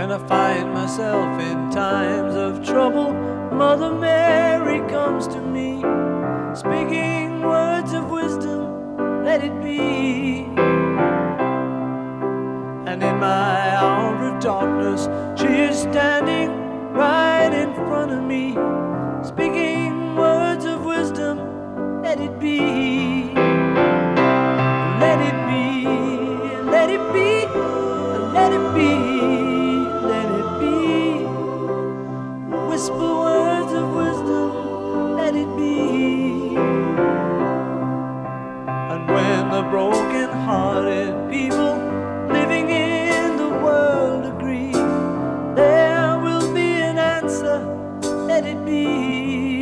When I find myself in times of trouble, Mother Mary comes to me, speaking words of wisdom, let it be. And in my hour of darkness, she is standing right in front of me, speaking words of wisdom, let it be. Let it be, let it be, let it be, let it be. Whisper words of wisdom, let it be. And when the broken-hearted people living in the world agree, there will be an answer, let it be.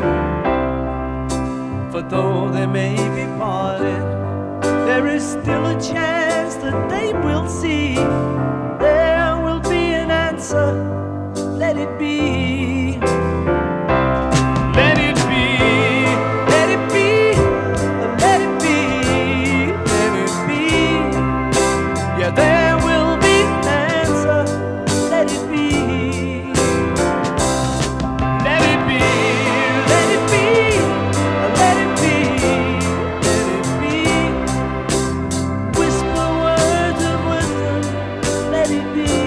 For though they may be parted, there is still a chance that they will see. There will be an answer, let it be. Let it be, let it be, let it be, let it be. Yeah, there will be an answer, let it be. Let it be, let it be, let it be, let it be. Whisper words of wisdom, let it be.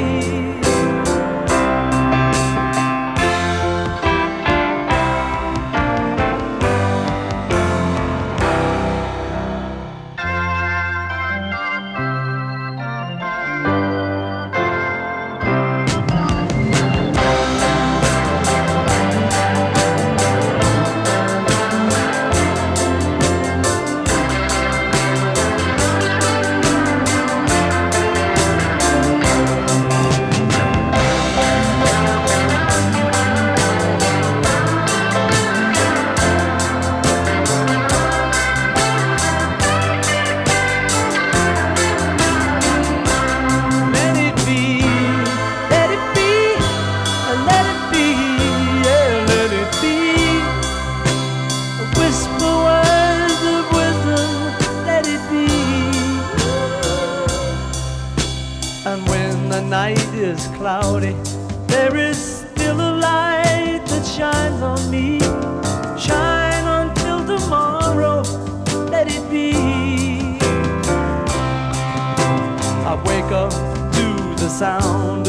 And when the night is cloudy, there is still a light that shines on me. Shine until tomorrow, let it be. I wake up to the sound